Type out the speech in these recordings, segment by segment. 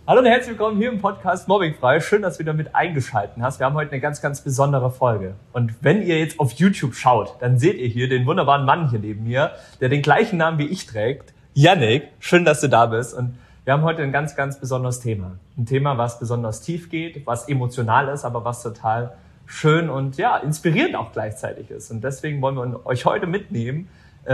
Hallo und herzlich willkommen hier im Podcast Mobbingfrei. Schön, dass du wieder mit eingeschaltet hast. Wir haben heute eine ganz, ganz besondere Folge. Und wenn ihr jetzt auf YouTube schaut, dann seht ihr hier den wunderbaren Mann hier neben mir, der den gleichen Namen wie ich trägt. Yannick, schön, dass du da bist. Und wir haben heute ein ganz, ganz besonderes Thema. Ein Thema, was besonders tief geht, was emotional ist, aber was total schön und ja, inspirierend auch gleichzeitig ist. Und deswegen wollen wir euch heute mitnehmen,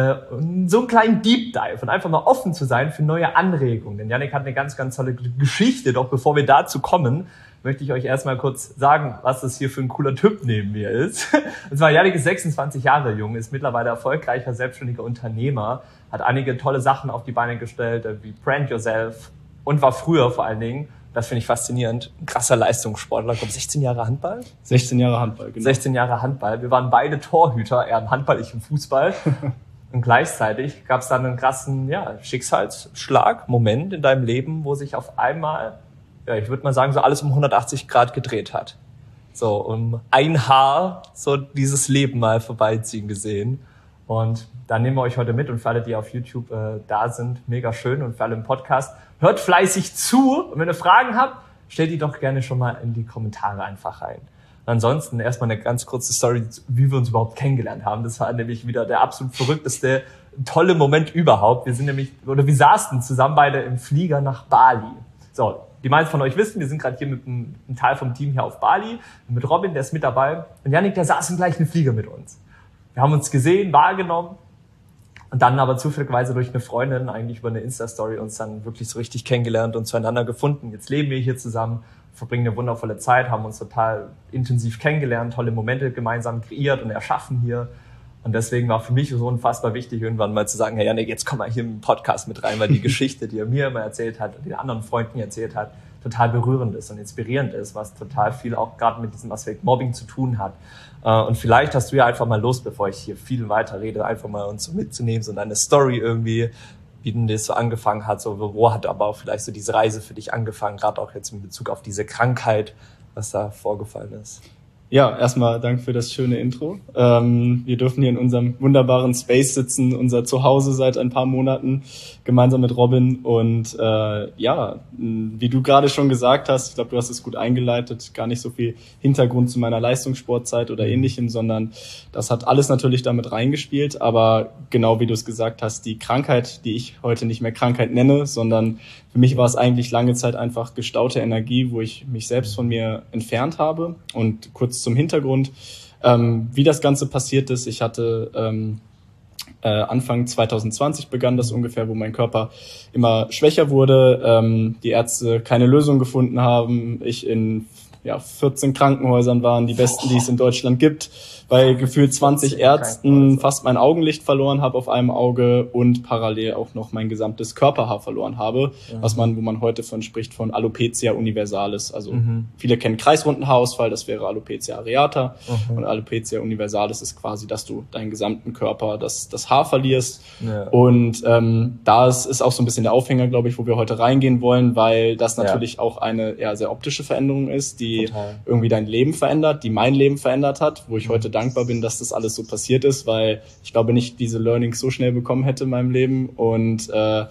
so einen kleinen Deep Dive und einfach mal offen zu sein für neue Anregungen. Denn Yannick hat eine ganz, ganz tolle Geschichte. Doch bevor wir dazu kommen, möchte ich euch erstmal kurz sagen, was das hier für ein cooler Typ neben mir ist. Und zwar, Yannick ist 26 Jahre jung, ist mittlerweile erfolgreicher, selbstständiger Unternehmer, hat einige tolle Sachen auf die Beine gestellt, wie Brand Yourself und war früher vor allen Dingen, das finde ich faszinierend, ein krasser Leistungssportler. Ich glaube, 16 Jahre Handball? 16 Jahre Handball, genau. 16 Jahre Handball. Wir waren beide Torhüter, er im Handball, ich im Fußball. Und gleichzeitig gab es dann einen krassen Schicksalsschlag, Moment in deinem Leben, wo sich auf einmal, ich würde mal sagen, so alles um 180 Grad gedreht hat. So um ein Haar so dieses Leben mal vorbeiziehen gesehen. Und da nehmen wir euch heute mit. Und für alle, die auf YouTube da sind, mega schön. Und für alle im Podcast, hört fleißig zu. Und wenn ihr Fragen habt, stellt die doch gerne schon mal in die Kommentare einfach rein. Ansonsten erstmal eine ganz kurze Story, wie wir uns überhaupt kennengelernt haben. Das war nämlich wieder der absolut verrückteste, tolle Moment überhaupt. Wir saßen zusammen beide im Flieger nach Bali. So, die meisten von euch wissen, wir sind gerade hier mit einem Teil vom Team hier auf Bali. Mit Robin, der ist mit dabei. Und Yannick, der saß im gleichen Flieger mit uns. Wir haben uns gesehen, wahrgenommen. Und dann aber zufälligerweise durch eine Freundin, eigentlich über eine Insta-Story, uns dann wirklich so richtig kennengelernt und zueinander gefunden. Jetzt leben wir hier zusammen, verbringen eine wundervolle Zeit, haben uns total intensiv kennengelernt, tolle Momente gemeinsam kreiert und erschaffen hier. Und deswegen war für mich so unfassbar wichtig, irgendwann mal zu sagen, hey Yannick, jetzt komm mal hier im Podcast mit rein, weil die Geschichte, die er mir immer erzählt hat und den anderen Freunden erzählt hat, total berührend ist und inspirierend ist, was total viel auch gerade mit diesem Aspekt Mobbing zu tun hat. Und vielleicht hast du ja einfach mal Lust, bevor ich hier viel weiter rede, einfach mal uns so mitzunehmen, so deine Story irgendwie, wie denn das so angefangen hat, so wo hat aber auch vielleicht so diese Reise für dich angefangen, gerade auch jetzt in Bezug auf diese Krankheit, was da vorgefallen ist. Ja, erstmal Dank für das schöne Intro. Wir dürfen hier in unserem wunderbaren Space sitzen, unser Zuhause seit ein paar Monaten, gemeinsam mit Robin. Und wie du gerade schon gesagt hast, ich glaube, du hast es gut eingeleitet, gar nicht so viel Hintergrund zu meiner Leistungssportzeit oder Ähnlichem, sondern das hat alles natürlich damit reingespielt. Aber genau wie du es gesagt hast, die Krankheit, die ich heute nicht mehr Krankheit nenne, sondern für mich war es eigentlich lange Zeit einfach gestaute Energie, wo ich mich selbst von mir entfernt habe. Und kurz zum Hintergrund, wie das Ganze passiert ist. Ich hatte Anfang 2020 begann das ungefähr, wo mein Körper immer schwächer wurde, die Ärzte keine Lösung gefunden haben, ich in 14 Krankenhäusern waren, die besten, die es in Deutschland gibt, bei gefühlt 20 Ärzten fast mein Augenlicht verloren habe auf einem Auge und parallel auch noch mein gesamtes Körperhaar verloren habe, wo man heute von spricht von Alopecia universalis. Also viele kennen kreisrunden Haarausfall, das wäre Alopecia areata und Alopecia universalis ist quasi, dass du deinen gesamten Körper, das Haar verlierst. Ja. Und das ist auch so ein bisschen der Aufhänger, glaube ich, wo wir heute reingehen wollen, weil das natürlich auch eine sehr optische Veränderung ist, die irgendwie dein Leben verändert, die mein Leben verändert hat, wo ich heute dankbar bin, dass das alles so passiert ist, weil ich glaube nicht diese Learnings so schnell bekommen hätte in meinem Leben und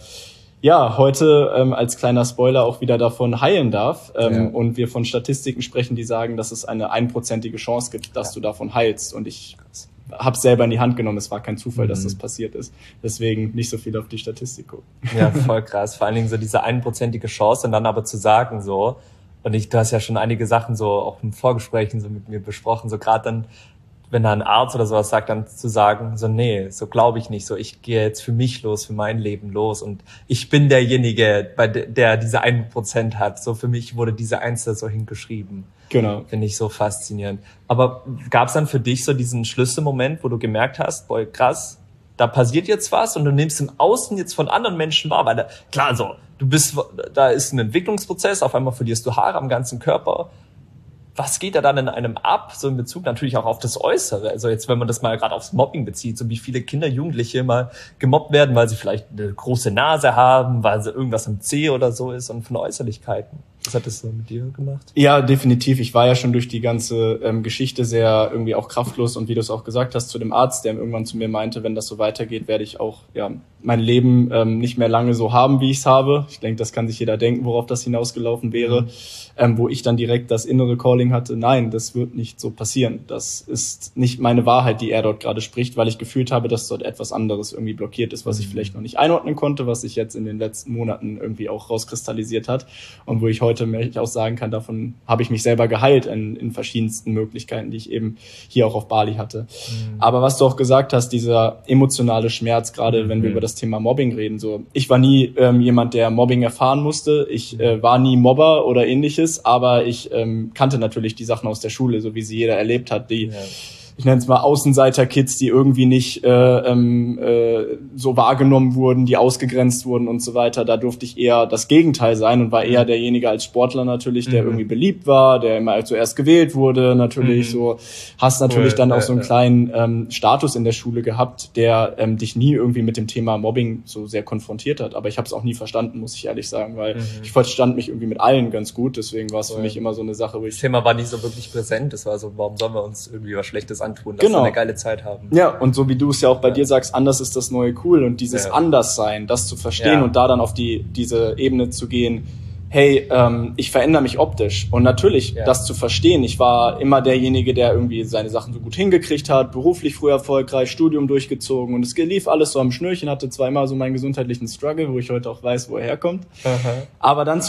heute als kleiner Spoiler auch wieder davon heilen darf und wir von Statistiken sprechen, die sagen, dass es eine 1%ige Chance gibt, dass du davon heilst und ich habe es selber in die Hand genommen, es war kein Zufall, dass das passiert ist. Deswegen nicht so viel auf die Statistik gucken. Ja, voll krass. Vor allen Dingen so diese 1%ige Chance und dann aber zu sagen so, und du hast ja schon einige Sachen so auch im Vorgesprächen so mit mir besprochen, so gerade dann, wenn da ein Arzt oder sowas sagt, dann zu sagen, so nee, so glaube ich nicht, so ich gehe jetzt für mich los, für mein Leben los und ich bin derjenige, der diese 1% hat. So für mich wurde diese 1 da so hingeschrieben. Genau. Finde ich so faszinierend. Aber gab es dann für dich so diesen Schlüsselmoment, wo du gemerkt hast, boah, krass, da passiert jetzt was und du nimmst im Außen jetzt von anderen Menschen wahr, weil da ist ein Entwicklungsprozess, auf einmal verlierst du Haare am ganzen Körper. was geht da dann in einem ab, so in Bezug natürlich auch auf das Äußere? Also jetzt, wenn man das mal gerade aufs Mobbing bezieht, so wie viele Kinder, Jugendliche mal gemobbt werden, weil sie vielleicht eine große Nase haben, weil sie irgendwas am Zeh oder so ist und von Äußerlichkeiten. Was hat das so mit dir gemacht? Ja, definitiv. Ich war ja schon durch die ganze Geschichte sehr irgendwie auch kraftlos und wie du es auch gesagt hast, zu dem Arzt, der irgendwann zu mir meinte, wenn das so weitergeht, werde ich auch mein Leben nicht mehr lange so haben, wie ich es habe. Ich denke, das kann sich jeder denken, worauf das hinausgelaufen wäre. Wo ich dann direkt das innere Calling hatte, nein, das wird nicht so passieren. Das ist nicht meine Wahrheit, die er dort gerade spricht, weil ich gefühlt habe, dass dort etwas anderes irgendwie blockiert ist, was ich vielleicht noch nicht einordnen konnte, was sich jetzt in den letzten Monaten irgendwie auch rauskristallisiert hat und wo ich heute auch sagen kann, davon habe ich mich selber geheilt in verschiedensten Möglichkeiten, die ich eben hier auch auf Bali hatte. Aber was du auch gesagt hast, dieser emotionale Schmerz, gerade wenn wir über das Thema Mobbing reden, so, ich war nie jemand, der Mobbing erfahren musste. Ich war nie Mobber oder ähnliches, aber ich kannte natürlich die Sachen aus der Schule, so wie sie jeder erlebt hat, die ich nenne es mal Außenseiter-Kids, die irgendwie nicht so wahrgenommen wurden, die ausgegrenzt wurden und so weiter. Da durfte ich eher das Gegenteil sein und war eher derjenige als Sportler natürlich, der irgendwie beliebt war, der immer zuerst gewählt wurde. Natürlich so hast natürlich dann auch so einen kleinen Status in der Schule gehabt, der dich nie irgendwie mit dem Thema Mobbing so sehr konfrontiert hat. Aber ich habe es auch nie verstanden, muss ich ehrlich sagen, weil ich verstand mich irgendwie mit allen ganz gut. Deswegen war es für mich immer so eine Sache, wo ich... Das Thema war nie so wirklich präsent. Das war so, warum sollen wir uns irgendwie was Schlechtes antun, dass wir eine geile Zeit haben. Ja, und so wie du es ja auch bei dir sagst, anders ist das neue cool und dieses Anderssein, das zu verstehen und da dann auf diese Ebene zu gehen, hey, ich verändere mich optisch und natürlich das zu verstehen. Ich war immer derjenige, der irgendwie seine Sachen so gut hingekriegt hat, beruflich früh erfolgreich, Studium durchgezogen und es lief alles so am Schnürchen, hatte zweimal so meinen gesundheitlichen Struggle, wo ich heute auch weiß, wo er herkommt. Aber dann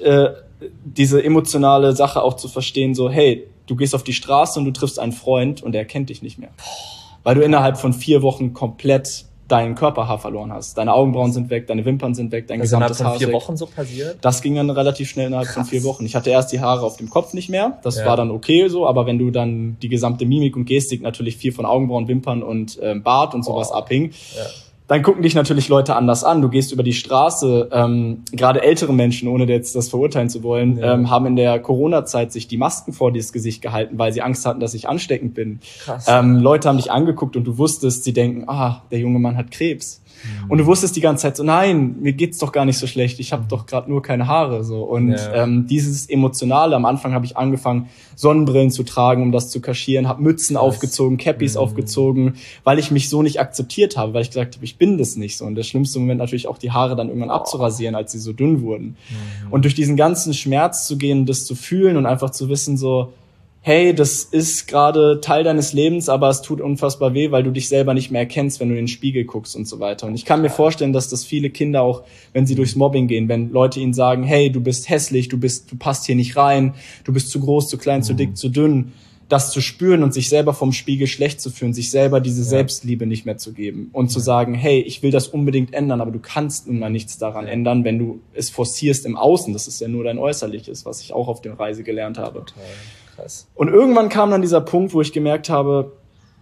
diese emotionale Sache auch zu verstehen, so hey, du gehst auf die Straße und du triffst einen Freund und er kennt dich nicht mehr. Weil du innerhalb von 4 Wochen komplett dein Körperhaar verloren hast. Deine Augenbrauen sind weg, deine Wimpern sind weg, dein gesamtes Haar ist weg. Innerhalb von 4 Wochen so passiert? Das ging dann relativ schnell innerhalb von 4 Wochen. Ich hatte erst die Haare auf dem Kopf nicht mehr. Das war dann okay so, aber wenn du dann die gesamte Mimik und Gestik natürlich viel von Augenbrauen, Wimpern und Bart und sowas abhing, dann gucken dich natürlich Leute anders an. Du gehst über die Straße, gerade ältere Menschen, ohne jetzt das verurteilen zu wollen, haben in der Corona-Zeit sich die Masken vor das Gesicht gehalten, weil sie Angst hatten, dass ich ansteckend bin. Krass. Leute haben dich angeguckt und du wusstest, sie denken, der junge Mann hat Krebs. Und du wusstest die ganze Zeit so, nein, mir geht's doch gar nicht so schlecht, ich habe doch gerade nur keine Haare. So. Und dieses Emotionale, am Anfang habe ich angefangen, Sonnenbrillen zu tragen, um das zu kaschieren, habe Mützen aufgezogen, Cappies aufgezogen, weil ich mich so nicht akzeptiert habe, weil ich gesagt habe, ich bin das nicht so. Und der schlimmste Moment natürlich auch die Haare dann irgendwann abzurasieren, als sie so dünn wurden. Und durch diesen ganzen Schmerz zu gehen, das zu fühlen und einfach zu wissen so, hey, das ist gerade Teil deines Lebens, aber es tut unfassbar weh, weil du dich selber nicht mehr erkennst, wenn du in den Spiegel guckst und so weiter. Und ich kann mir vorstellen, dass das viele Kinder auch, wenn sie durchs Mobbing gehen, wenn Leute ihnen sagen, hey, du bist hässlich, du passt hier nicht rein, du bist zu groß, zu klein, zu dick, zu dünn, das zu spüren und sich selber vom Spiegel schlecht zu fühlen, sich selber diese Selbstliebe nicht mehr zu geben und zu sagen, hey, ich will das unbedingt ändern, aber du kannst nun mal nichts daran ändern, wenn du es forcierst im Außen. Das ist ja nur dein Äußerliches, was ich auch auf der Reise gelernt habe. Total. Krass. Und irgendwann kam dann dieser Punkt, wo ich gemerkt habe,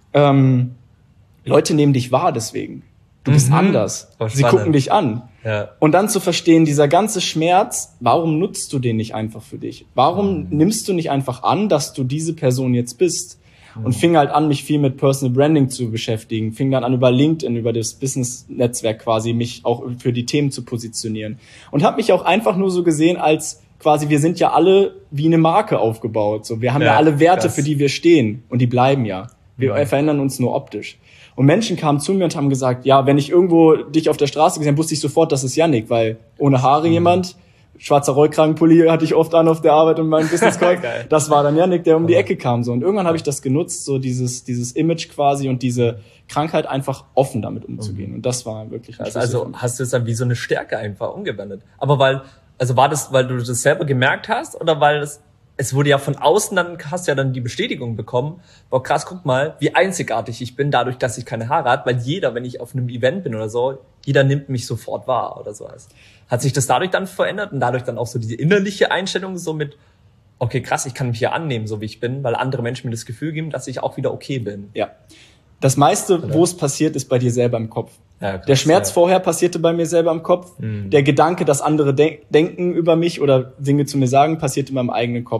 Leute nehmen dich wahr deswegen. Du bist anders. Sie gucken dich an. Ja. Und dann zu verstehen, dieser ganze Schmerz, warum nutzt du den nicht einfach für dich? Warum nimmst du nicht einfach an, dass du diese Person jetzt bist? Und fing halt an, mich viel mit Personal Branding zu beschäftigen. Fing dann an, über LinkedIn, über das Business-Netzwerk quasi, mich auch für die Themen zu positionieren. Und habe mich auch einfach nur so gesehen als quasi, wir sind ja alle wie eine Marke aufgebaut. So, wir haben ja alle Werte, für die wir stehen. Und die bleiben ja. Wir verändern uns nur optisch. Und Menschen kamen zu mir und haben gesagt, ja, wenn ich irgendwo dich auf der Straße gesehen habe, wusste ich sofort, das ist Yannick, weil ohne Haare jemand, schwarzer Rollkragenpulli hatte ich oft an auf der Arbeit und meinem Business Call. Das war dann Yannick, der um die Ecke kam. So. Und irgendwann habe ich das genutzt, so dieses Image quasi und diese Krankheit einfach offen damit umzugehen. Und das war wirklich ein Schlüssel. Also hast du es dann wie so eine Stärke einfach umgewendet. Aber war das, weil du das selber gemerkt hast oder weil es wurde ja von außen, dann hast du ja dann die Bestätigung bekommen, boah krass, guck mal, wie einzigartig ich bin, dadurch, dass ich keine Haare habe, weil jeder, wenn ich auf einem Event bin oder so, jeder nimmt mich sofort wahr oder sowas. Hat sich das dadurch dann verändert und dadurch dann auch so diese innerliche Einstellung so mit, okay krass, ich kann mich hier annehmen, so wie ich bin, weil andere Menschen mir das Gefühl geben, dass ich auch wieder okay bin. Ja. Das meiste, wo es passiert, ist bei dir selber im Kopf. Ja, krass, der Schmerz vorher passierte bei mir selber im Kopf. Der Gedanke, dass andere denken über mich oder Dinge zu mir sagen, passiert in meinem eigenen Kopf.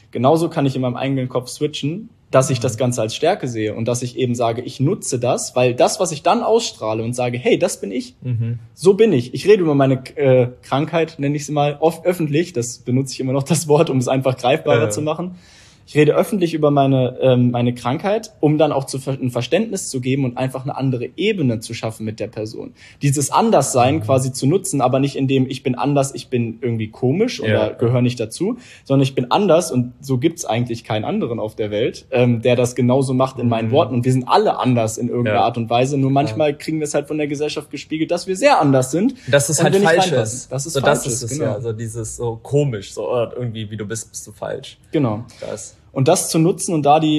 Genauso kann ich in meinem eigenen Kopf switchen, dass ich das Ganze als Stärke sehe und dass ich eben sage, ich nutze das, weil das, was ich dann ausstrahle und sage, hey, das bin ich, so bin ich. Ich rede über meine Krankheit, nenne ich sie mal, oft öffentlich, das benutze ich immer noch das Wort, um es einfach greifbarer zu machen. Ich rede öffentlich über meine Krankheit, um dann auch ein Verständnis zu geben und einfach eine andere Ebene zu schaffen mit der Person. Dieses Anderssein quasi zu nutzen, aber nicht in dem, ich bin anders, ich bin irgendwie komisch oder gehöre nicht dazu, sondern ich bin anders und so gibt's eigentlich keinen anderen auf der Welt, der das genauso macht in meinen Worten. Und wir sind alle anders in irgendeiner Art und Weise, nur manchmal kriegen wir es halt von der Gesellschaft gespielt, dass wir sehr anders sind. Dass es halt falsch ist. Das ist so, falsch. Das ist es, genau. Ja, so dieses so komisch, so irgendwie, wie du bist du falsch. Genau. Und das zu nutzen und da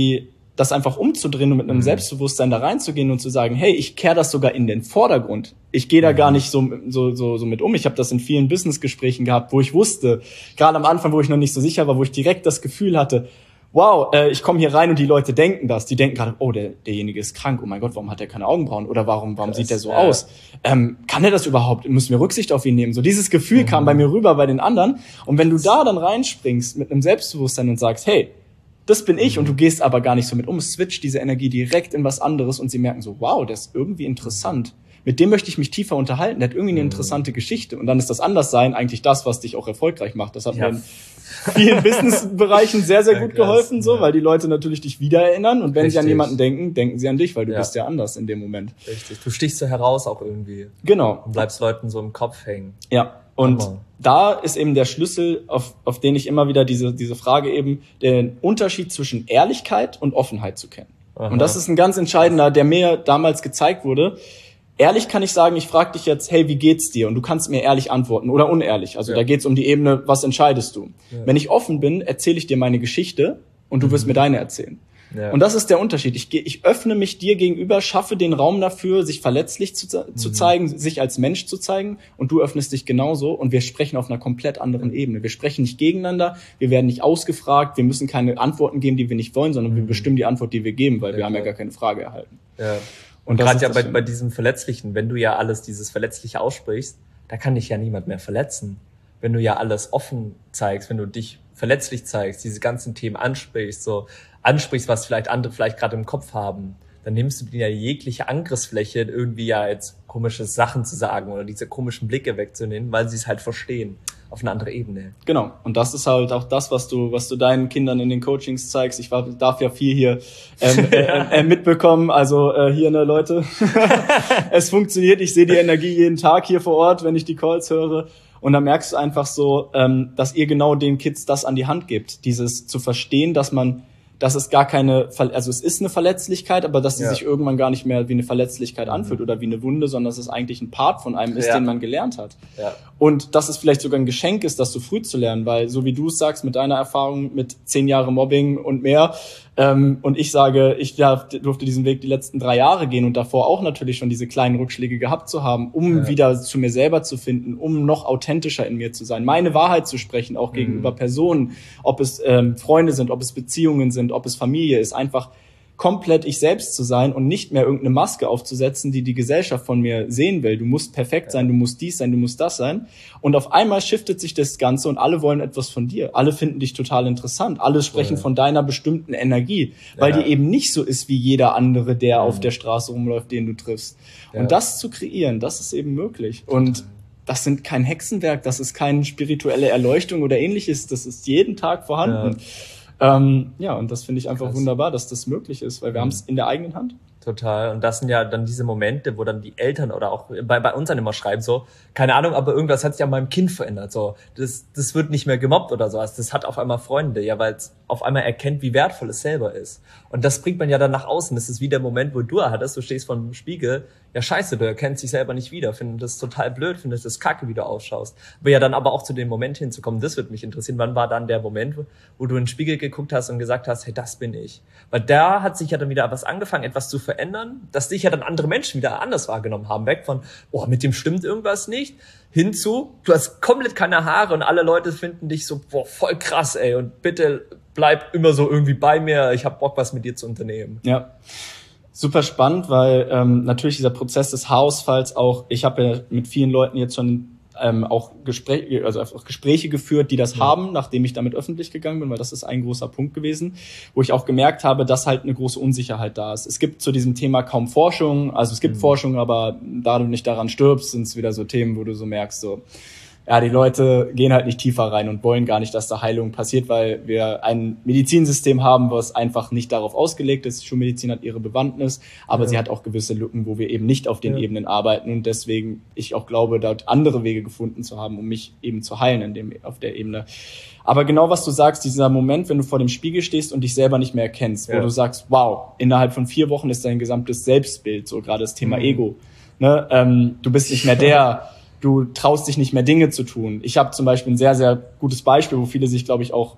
das einfach umzudrehen und mit einem Selbstbewusstsein da reinzugehen und zu sagen, hey, ich kehre das sogar in den Vordergrund. Ich gehe da gar nicht so mit um. Ich habe das in vielen Businessgesprächen gehabt, wo ich wusste, gerade am Anfang, wo ich noch nicht so sicher war, wo ich direkt das Gefühl hatte, wow, ich komme hier rein und die Leute denken das. Die denken gerade, oh, derjenige ist krank. Oh mein Gott, warum hat er keine Augenbrauen? Oder warum sieht der so aus? Kann er das überhaupt? Müssen wir Rücksicht auf ihn nehmen? So dieses Gefühl kam bei mir rüber bei den anderen. Und wenn du da dann reinspringst mit einem Selbstbewusstsein und sagst, hey, das bin ich und du gehst aber gar nicht so mit um, switch diese Energie direkt in was anderes und sie merken so, wow, der ist irgendwie interessant. Mit dem möchte ich mich tiefer unterhalten. Der hat irgendwie eine interessante Geschichte. Und dann ist das Anderssein eigentlich das, was dich auch erfolgreich macht. Das hat mir in vielen Businessbereichen sehr, sehr gut geholfen, so, weil die Leute natürlich dich wiedererinnern. Und wenn sie an jemanden denken, denken sie an dich, weil du bist ja anders in dem Moment. Richtig. Du stichst so heraus auch irgendwie. Genau. Und bleibst Leuten so im Kopf hängen. Ja. Und da ist eben der Schlüssel, auf den ich immer wieder diese Frage eben, den Unterschied zwischen Ehrlichkeit und Offenheit zu kennen. Aha. Und das ist ein ganz entscheidender, der mir damals gezeigt wurde. Ehrlich kann ich sagen, ich frage dich jetzt, hey, wie geht's dir? Und du kannst mir ehrlich antworten oder unehrlich. Also da geht's um die Ebene, was entscheidest du? Ja. Wenn ich offen bin, erzähle ich dir meine Geschichte und du wirst mir deine erzählen. Ja. Und das ist der Unterschied. Ich öffne mich dir gegenüber, schaffe den Raum dafür, sich verletzlich zu zeigen, sich als Mensch zu zeigen, und du öffnest dich genauso, und wir sprechen auf einer komplett anderen Ebene. Wir sprechen nicht gegeneinander, wir werden nicht ausgefragt, wir müssen keine Antworten geben, die wir nicht wollen, sondern wir bestimmen die Antwort, die wir geben, weil wir haben ja gar keine Frage erhalten. Ja. Und gerade ja bei diesem Verletzlichen, wenn du ja alles dieses Verletzliche aussprichst, da kann dich ja niemand mehr verletzen. Wenn du ja alles offen zeigst, wenn du dich verletzlich zeigst, diese ganzen Themen ansprichst, was vielleicht andere vielleicht gerade im Kopf haben, dann nimmst du dir ja jegliche Angriffsfläche, irgendwie ja jetzt komische Sachen zu sagen oder diese komischen Blicke wegzunehmen, weil sie es halt verstehen, auf eine andere Ebene. Genau. Und das ist halt auch das, was du deinen Kindern in den Coachings zeigst. Ich darf ja viel hier mitbekommen. Also hier, ne, Leute, es funktioniert. Ich sehe die Energie jeden Tag hier vor Ort, wenn ich die Calls höre. Und dann merkst du einfach so, dass ihr genau den Kids das an die Hand gebt. Dieses zu verstehen, dass es gar keine, also es ist eine Verletzlichkeit, aber dass sie sich irgendwann gar nicht mehr wie eine Verletzlichkeit anfühlt oder wie eine Wunde, sondern dass es eigentlich ein Part von einem ist, den man gelernt hat. Ja. Und dass es vielleicht sogar ein Geschenk ist, das so früh zu lernen, weil so wie du es sagst, mit deiner Erfahrung mit 10 Jahren Mobbing und mehr, und ich sage, ich durfte diesen Weg die letzten 3 Jahre gehen und davor auch natürlich schon diese kleinen Rückschläge gehabt zu haben, um wieder zu mir selber zu finden, um noch authentischer in mir zu sein, meine Wahrheit zu sprechen, auch gegenüber Personen, ob es Freunde sind, ob es Beziehungen sind, ob es Familie ist, einfach komplett ich selbst zu sein und nicht mehr irgendeine Maske aufzusetzen, die Gesellschaft von mir sehen will. Du musst perfekt sein, du musst dies sein, du musst das sein. Und auf einmal shiftet sich das Ganze und alle wollen etwas von dir. Alle finden dich total interessant. Alle sprechen von deiner bestimmten Energie, weil die eben nicht so ist wie jeder andere, der auf der Straße rumläuft, den du triffst. Ja. Und das zu kreieren, das ist eben möglich. Und das sind kein Hexenwerk, das ist keine spirituelle Erleuchtung oder ähnliches. Das ist jeden Tag vorhanden. Und das finde ich einfach wunderbar, dass das möglich ist, weil wir haben es in der eigenen Hand. Total. Und das sind ja dann diese Momente, wo dann die Eltern oder auch bei uns dann immer schreiben so, keine Ahnung, aber irgendwas hat sich an meinem Kind verändert. So, das wird nicht mehr gemobbt oder sowas. Das hat auf einmal Freunde, ja, weil es auf einmal erkennt, wie wertvoll es selber ist. Und das bringt man ja dann nach außen. Das ist wie der Moment, wo du hattest, du stehst vor dem Spiegel, ja scheiße, du erkennst dich selber nicht wieder, findest das total blöd, findest das kacke, wie du ausschaust. Aber ja dann aber auch zu dem Moment hinzukommen, das wird mich interessieren. Wann war dann der Moment, wo du in den Spiegel geguckt hast und gesagt hast, hey, das bin ich? Weil da hat sich ja dann wieder was angefangen, etwas zu verändern, dass dich ja dann andere Menschen wieder anders wahrgenommen haben. Weg von, oh, mit dem stimmt irgendwas nicht, hinzu, du hast komplett keine Haare und alle Leute finden dich so, boah, voll krass, ey, und bitte bleib immer so irgendwie bei mir, ich hab Bock, was mit dir zu unternehmen. Ja. Super spannend, weil natürlich dieser Prozess des Haarausfalls auch, ich habe ja mit vielen Leuten jetzt schon auch Gespräche geführt, die das haben, nachdem ich damit öffentlich gegangen bin, weil das ist ein großer Punkt gewesen, wo ich auch gemerkt habe, dass halt eine große Unsicherheit da ist. Es gibt zu diesem Thema kaum Forschung, also es gibt Forschung, aber da du nicht daran stirbst, sind es wieder so Themen, wo du so merkst, so, ja, die Leute gehen halt nicht tiefer rein und wollen gar nicht, dass da Heilung passiert, weil wir ein Medizinsystem haben, was einfach nicht darauf ausgelegt ist. Die Schulmedizin hat ihre Bewandtnis, aber sie hat auch gewisse Lücken, wo wir eben nicht auf den Ebenen arbeiten und deswegen ich auch glaube, dort andere Wege gefunden zu haben, um mich eben zu heilen auf der Ebene. Aber genau was du sagst, dieser Moment, wenn du vor dem Spiegel stehst und dich selber nicht mehr erkennst, wo du sagst, wow, innerhalb von 4 Wochen ist dein gesamtes Selbstbild, so gerade das Thema Ego. Ne? Du bist nicht mehr der, du traust dich nicht mehr Dinge zu tun. Ich habe zum Beispiel ein sehr, sehr gutes Beispiel, wo viele sich, glaube ich, auch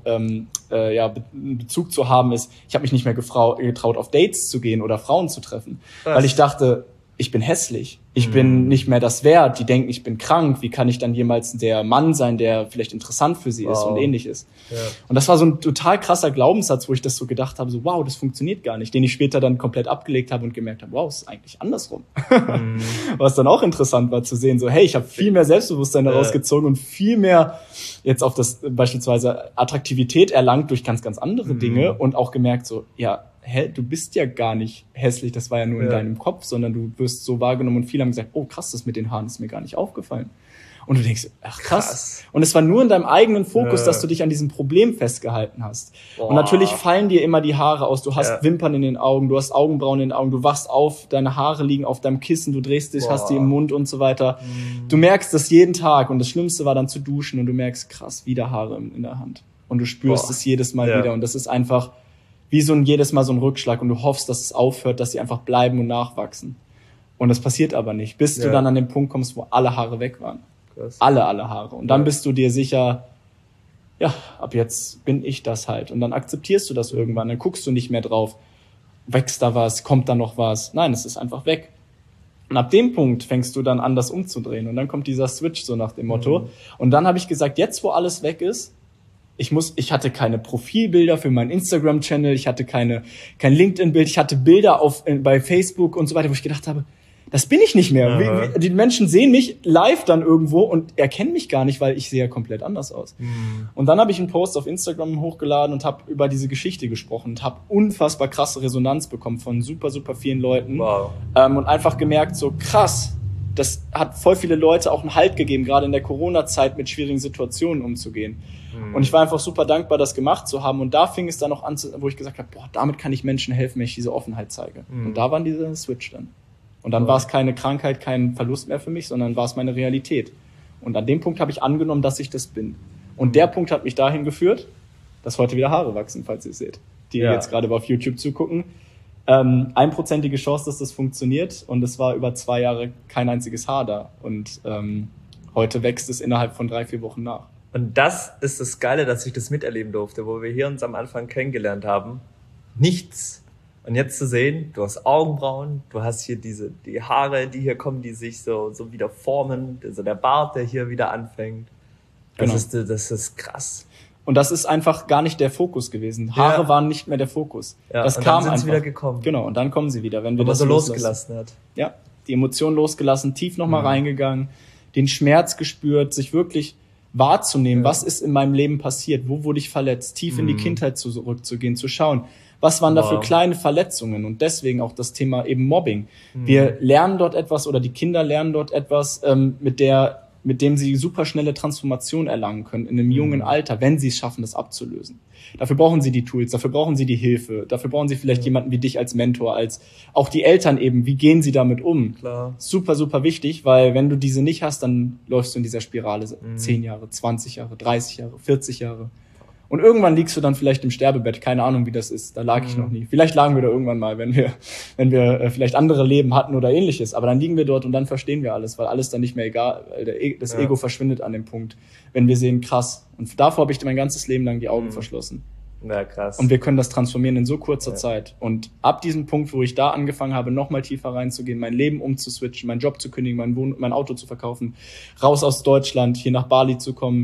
Bezug zu haben, ist, ich habe mich nicht mehr getraut, auf Dates zu gehen oder Frauen zu treffen, weil ich dachte, ich bin hässlich, ich bin nicht mehr das wert, die denken, ich bin krank, wie kann ich dann jemals der Mann sein, der vielleicht interessant für sie ist und ähnliches. Ja. Und das war so ein total krasser Glaubenssatz, wo ich das so gedacht habe, so wow, das funktioniert gar nicht, den ich später dann komplett abgelegt habe und gemerkt habe, wow, es ist eigentlich andersrum. Was dann auch interessant war zu sehen, so hey, ich habe viel mehr Selbstbewusstsein daraus gezogen und viel mehr jetzt auf das beispielsweise Attraktivität erlangt durch ganz, ganz andere Dinge und auch gemerkt so, ja, du bist ja gar nicht hässlich, das war ja nur in deinem Kopf, sondern du wirst so wahrgenommen und viele haben gesagt, oh krass, das mit den Haaren ist mir gar nicht aufgefallen. Und du denkst, ach krass. Und es war nur in deinem eigenen Fokus, dass du dich an diesem Problem festgehalten hast. Boah. Und natürlich fallen dir immer die Haare aus, du hast Wimpern in den Augen, du hast Augenbrauen in den Augen, du wachst auf, deine Haare liegen auf deinem Kissen, du drehst dich, hast die im Mund und so weiter. Du merkst das jeden Tag und das Schlimmste war dann zu duschen und du merkst, krass, wieder Haare in der Hand. Und du spürst es jedes Mal wieder und das ist einfach wie jedes Mal so ein Rückschlag und du hoffst, dass es aufhört, dass sie einfach bleiben und nachwachsen. Und das passiert aber nicht, bis du dann an den Punkt kommst, wo alle Haare weg waren. Krass. Alle Haare. Und dann bist du dir sicher, ja, ab jetzt bin ich das halt. Und dann akzeptierst du das irgendwann, dann guckst du nicht mehr drauf, wächst da was, kommt da noch was. Nein, es ist einfach weg. Und ab dem Punkt fängst du dann an, das umzudrehen. Und dann kommt dieser Switch so nach dem Motto. Und dann habe ich gesagt, jetzt wo alles weg ist, ich hatte keine Profilbilder für meinen Instagram-Channel, ich hatte kein LinkedIn-Bild, ich hatte Bilder bei Facebook und so weiter, wo ich gedacht habe, das bin ich nicht mehr. Die Menschen sehen mich live dann irgendwo und erkennen mich gar nicht, weil ich sehe ja komplett anders aus. Und dann habe ich einen Post auf Instagram hochgeladen und habe über diese Geschichte gesprochen und habe unfassbar krasse Resonanz bekommen von super, super vielen Leuten. Wow. Und einfach gemerkt, so krass, das hat voll viele Leute auch einen Halt gegeben, gerade in der Corona-Zeit mit schwierigen Situationen umzugehen. Und ich war einfach super dankbar, das gemacht zu haben. Und da fing es dann auch an, wo ich gesagt habe, boah, damit kann ich Menschen helfen, wenn ich diese Offenheit zeige. Und da war dieser Switch dann. Und dann war es keine Krankheit, kein Verlust mehr für mich, sondern war es meine Realität. Und an dem Punkt habe ich angenommen, dass ich das bin. Und der Punkt hat mich dahin geführt, dass heute wieder Haare wachsen, falls ihr es seht. Die jetzt gerade auf YouTube zugucken. 1%ige Chance, dass das funktioniert. Und es war über 2 Jahre kein einziges Haar da. Und heute wächst es innerhalb von 3-4 Wochen nach. Und das ist das Geile, dass ich das miterleben durfte, wo wir hier uns am Anfang kennengelernt haben. Nichts. Und jetzt zu sehen, du hast Augenbrauen, du hast hier die Haare, die hier kommen, die sich so wieder formen, also der Bart, der hier wieder anfängt. Das ist krass. Und das ist einfach gar nicht der Fokus gewesen. Haare waren nicht mehr der Fokus. Ja, das und kam dann sind einfach. sie wieder gekommen. Genau, und dann kommen sie wieder, wenn wir das das so losgelassen hat. Ja, die Emotion losgelassen, tief nochmal reingegangen, den Schmerz gespürt, sich wirklich wahrzunehmen, was ist in meinem Leben passiert, wo wurde ich verletzt, tief in die Kindheit zurückzugehen, zu schauen, was waren da für kleine Verletzungen und deswegen auch das Thema eben Mobbing. Wir lernen dort etwas oder die Kinder lernen dort etwas, mit dem sie super schnelle Transformation erlangen können in einem jungen Alter, wenn sie es schaffen, das abzulösen. Dafür brauchen sie die Tools, dafür brauchen sie die Hilfe, dafür brauchen sie vielleicht jemanden wie dich als Mentor, als auch die Eltern eben, wie gehen sie damit um? Klar. Super, super wichtig, weil wenn du diese nicht hast, dann läufst du in dieser Spirale 10 Jahre, 20 Jahre, 30 Jahre, 40 Jahre. Und irgendwann liegst du dann vielleicht im Sterbebett, keine Ahnung, wie das ist, da lag ich noch nie. Vielleicht lagen wir da irgendwann mal, wenn wir vielleicht andere Leben hatten oder ähnliches, aber dann liegen wir dort und dann verstehen wir alles, weil alles dann nicht mehr egal, weil das Ego verschwindet an dem Punkt, wenn wir sehen, krass. Und davor habe ich mein ganzes Leben lang die Augen verschlossen. Ja, krass. Und wir können das transformieren in so kurzer Zeit. Und ab diesem Punkt, wo ich da angefangen habe, nochmal tiefer reinzugehen, mein Leben umzuswitchen, meinen Job zu kündigen, mein Auto zu verkaufen, raus aus Deutschland, hier nach Bali zu kommen,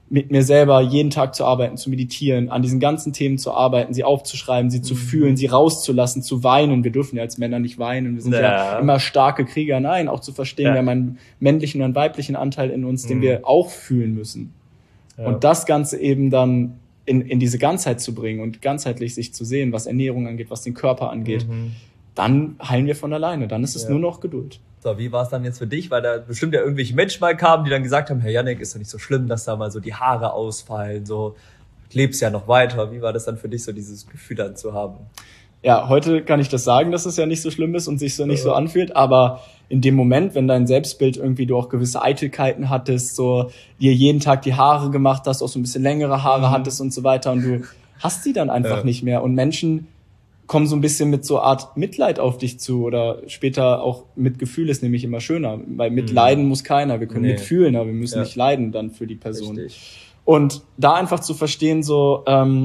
mit mir selber jeden Tag zu arbeiten, zu meditieren, an diesen ganzen Themen zu arbeiten, sie aufzuschreiben, sie zu fühlen, sie rauszulassen, zu weinen. Wir dürfen ja als Männer nicht weinen. Wir sind ja immer starke Krieger. Nein, auch zu verstehen, wir haben einen männlichen und einen weiblichen Anteil in uns, den wir auch fühlen müssen. Ja. Und das Ganze eben dann in diese Ganzheit zu bringen und ganzheitlich sich zu sehen, was Ernährung angeht, was den Körper angeht, dann heilen wir von alleine. Dann ist es nur noch Geduld. So, wie war es dann jetzt für dich? Weil da bestimmt ja irgendwelche Menschen mal kamen, die dann gesagt haben, Herr Jannik, ist doch nicht so schlimm, dass da mal so die Haare ausfallen, so, du lebst ja noch weiter. Wie war das dann für dich, so dieses Gefühl dann zu haben? Ja, heute kann ich das sagen, dass es ja nicht so schlimm ist und sich so nicht so anfühlt, aber in dem Moment, wenn dein Selbstbild irgendwie du auch gewisse Eitelkeiten hattest, so dir jeden Tag die Haare gemacht hast, auch so ein bisschen längere Haare hattest und so weiter und du hast die dann einfach nicht mehr und Menschen kommen so ein bisschen mit so Art Mitleid auf dich zu oder später auch Mitgefühl ist nämlich immer schöner, weil mitleiden muss keiner, wir können mitfühlen, aber wir müssen nicht leiden dann für die Person. Richtig. Und da einfach zu verstehen so,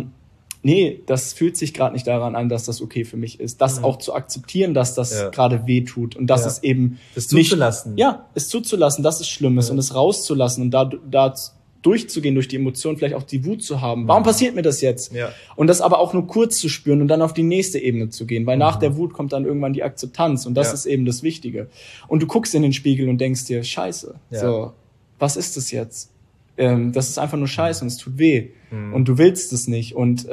nee, das fühlt sich gerade nicht daran an, dass das okay für mich ist. Das auch zu akzeptieren, dass das gerade weh tut und dass es eben das zuzulassen. Es zuzulassen, dass es schlimm ist und es rauszulassen und da durchzugehen durch die Emotionen, vielleicht auch die Wut zu haben. Warum passiert mir das jetzt? Ja. Und das aber auch nur kurz zu spüren und dann auf die nächste Ebene zu gehen, weil nach der Wut kommt dann irgendwann die Akzeptanz und das ist eben das Wichtige. Und du guckst in den Spiegel und denkst dir, Scheiße, so, was ist das jetzt? Das ist einfach nur Scheiße und es tut weh und du willst es nicht und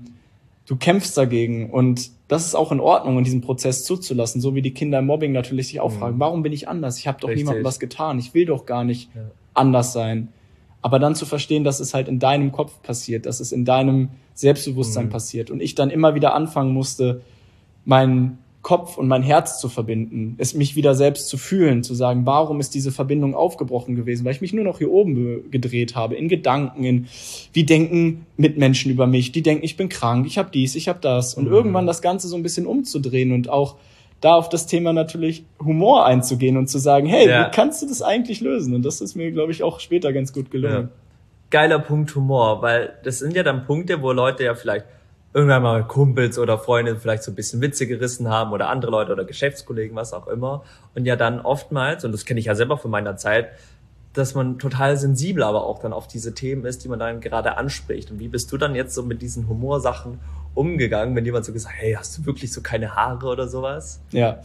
du kämpfst dagegen und das ist auch in Ordnung, in diesem Prozess zuzulassen, so wie die Kinder im Mobbing natürlich sich auch fragen, warum bin ich anders? Ich habe doch niemandem was getan, ich will doch gar nicht anders sein. Aber dann zu verstehen, dass es halt in deinem Kopf passiert, dass es in deinem Selbstbewusstsein passiert und ich dann immer wieder anfangen musste, meinen Kopf und mein Herz zu verbinden, es mich wieder selbst zu fühlen, zu sagen, warum ist diese Verbindung aufgebrochen gewesen, weil ich mich nur noch hier oben gedreht habe, in Gedanken, in wie denken Mitmenschen über mich, die denken, ich bin krank, ich habe dies, ich habe das und irgendwann das Ganze so ein bisschen umzudrehen und auch da auf das Thema natürlich Humor einzugehen und zu sagen, hey, wie kannst du das eigentlich lösen? Und das ist mir, glaube ich, auch später ganz gut gelungen. Ja. Geiler Punkt Humor, weil das sind ja dann Punkte, wo Leute ja vielleicht irgendwann mal Kumpels oder Freunde vielleicht so ein bisschen Witze gerissen haben oder andere Leute oder Geschäftskollegen, was auch immer. Und ja dann oftmals, und das kenne ich ja selber von meiner Zeit, dass man total sensibel aber auch dann auf diese Themen ist, die man dann gerade anspricht. Und wie bist du dann jetzt so mit diesen Humorsachen umgegangen, wenn jemand so gesagt hat, hey, hast du wirklich so keine Haare oder sowas? Ja,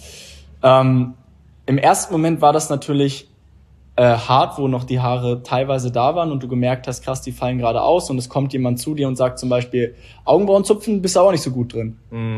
im ersten Moment war das natürlich hart, wo noch die Haare teilweise da waren und du gemerkt hast, krass, die fallen gerade aus und es kommt jemand zu dir und sagt zum Beispiel, Augenbrauen zupfen, bist du auch nicht so gut drin.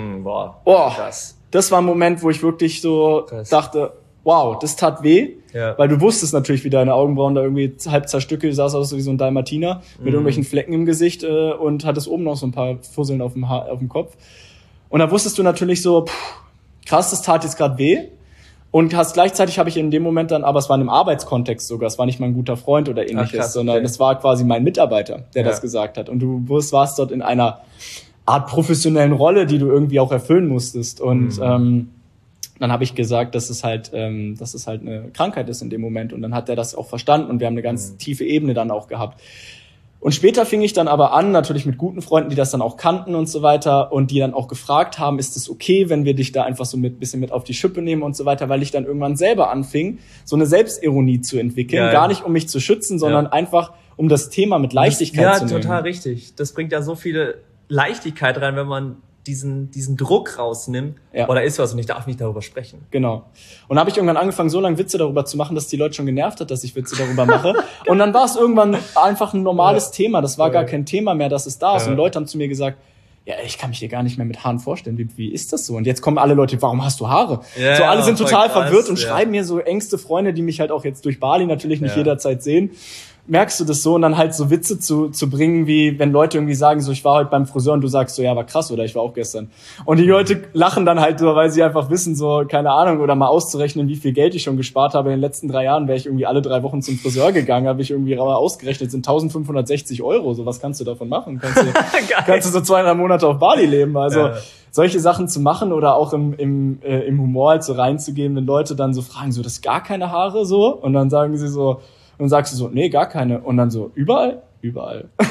Krass. Das war ein Moment, wo ich wirklich so dachte, wow, das tat weh, weil du wusstest natürlich, wie deine Augenbrauen da irgendwie halb zerstückelt, sahst aus wie so ein Dalmatiner mit irgendwelchen Flecken im Gesicht und hattest oben noch so ein paar Fusseln auf dem Kopf. Und da wusstest du natürlich so, krass, das tat jetzt gerade weh. Und gleichzeitig habe ich in dem Moment dann, aber es war in einem Arbeitskontext sogar, es war nicht mein guter Freund oder ähnliches, sondern es war quasi mein Mitarbeiter, der das gesagt hat. Und du warst dort in einer Art professionellen Rolle, die du irgendwie auch erfüllen musstest. Und dann habe ich gesagt, dass es halt eine Krankheit ist in dem Moment. Und dann hat er das auch verstanden und wir haben eine ganz tiefe Ebene dann auch gehabt. Und später fing ich dann aber an, natürlich mit guten Freunden, die das dann auch kannten und so weiter und die dann auch gefragt haben, ist es okay, wenn wir dich da einfach so bisschen mit auf die Schippe nehmen und so weiter, weil ich dann irgendwann selber anfing, so eine Selbstironie zu entwickeln, gar nicht um mich zu schützen, sondern einfach um das Thema mit Leichtigkeit zu nehmen. Ja, total richtig. Das bringt ja so viele Leichtigkeit rein, wenn man diesen Druck rausnimmt, oder ist was und ich darf nicht darüber sprechen. Genau. Und habe ich irgendwann angefangen, so lange Witze darüber zu machen, dass die Leute schon genervt hat, dass ich Witze darüber mache. Und dann war es irgendwann einfach ein normales Thema. Das war gar kein Thema mehr, dass es da ist. Und Leute haben zu mir gesagt, ja, ich kann mich dir gar nicht mehr mit Haaren vorstellen. Wie ist das so? Und jetzt kommen alle Leute, warum hast du Haare? So, alle sind total verwirrt und schreiben mir so engste Freunde, die mich halt auch jetzt durch Bali natürlich nicht jederzeit sehen. Merkst du das so und dann halt so Witze zu bringen, wie wenn Leute irgendwie sagen, so ich war heute beim Friseur und du sagst so, ja, war krass oder ich war auch gestern. Und die Leute lachen dann halt so, weil sie einfach wissen, so, keine Ahnung, oder mal auszurechnen, wie viel Geld ich schon gespart habe. In den letzten 3 Jahren wäre ich irgendwie alle 3 Wochen zum Friseur gegangen, habe ich irgendwie ausgerechnet, sind 1.560 €. So, was kannst du davon machen? Kannst du so 2-3 Monate auf Bali leben? Also solche Sachen zu machen oder auch im Humor halt so reinzugehen, wenn Leute dann so fragen, so, das ist gar keine Haare so? Und dann sagen sie so, und sagst du so, nee, gar keine. Und dann so, überall? Überall. Ja,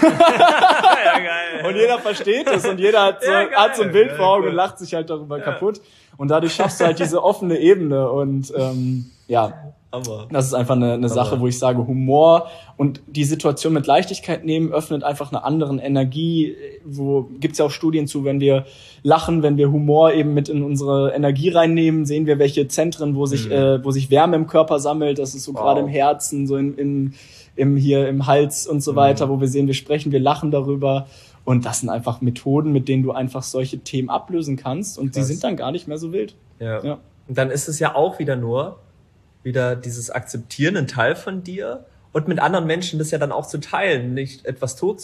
geil. Und jeder versteht es und jeder hat so ein Bild vor Augen und lacht sich halt darüber kaputt. Und dadurch schaffst du halt diese offene Ebene und Aber das ist einfach eine Sache, wo ich sage, Humor und die Situation mit Leichtigkeit nehmen, öffnet einfach eine andere Energie. Gibt's ja auch Studien zu, wenn wir lachen, wenn wir Humor eben mit in unsere Energie reinnehmen, sehen wir, welche Zentren, wo sich Wärme im Körper sammelt. Das ist so gerade im Herzen, so im Hals und so weiter, wo wir sehen, wir sprechen, wir lachen darüber. Und das sind einfach Methoden, mit denen du einfach solche Themen ablösen kannst. Und die sind dann gar nicht mehr so wild. Ja. Und dann ist es ja auch wieder dieses Akzeptieren, ein Teil von dir und mit anderen Menschen das ja dann auch zu teilen, nicht etwas tot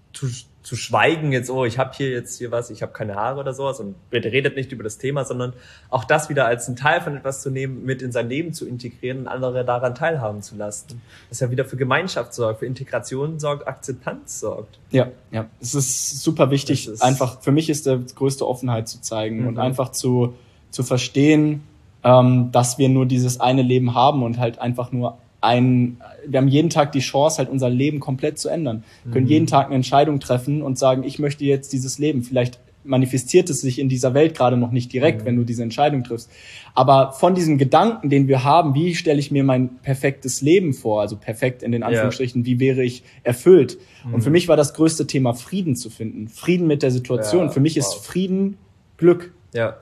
zu schweigen, jetzt, ich habe hier was, ich habe keine Haare oder sowas und bitte redet nicht über das Thema, sondern auch das wieder als ein Teil von etwas zu nehmen, mit in sein Leben zu integrieren und andere daran teilhaben zu lassen. Das ja wieder für Gemeinschaft sorgt, für Integration sorgt, Akzeptanz sorgt. Ja, es ist super wichtig, einfach, für mich ist der größte Offenheit zu zeigen und einfach zu verstehen, dass wir nur dieses eine Leben haben und halt einfach nur wir haben jeden Tag die Chance, halt unser Leben komplett zu ändern. Wir können jeden Tag eine Entscheidung treffen und sagen, ich möchte jetzt dieses Leben. Vielleicht manifestiert es sich in dieser Welt gerade noch nicht direkt, wenn du diese Entscheidung triffst. Aber von diesem Gedanken, den wir haben, wie stelle ich mir mein perfektes Leben vor, also perfekt in den Anführungsstrichen, wie wäre ich erfüllt? Und für mich war das größte Thema, Frieden zu finden. Frieden mit der Situation. Für mich ist Frieden Glück.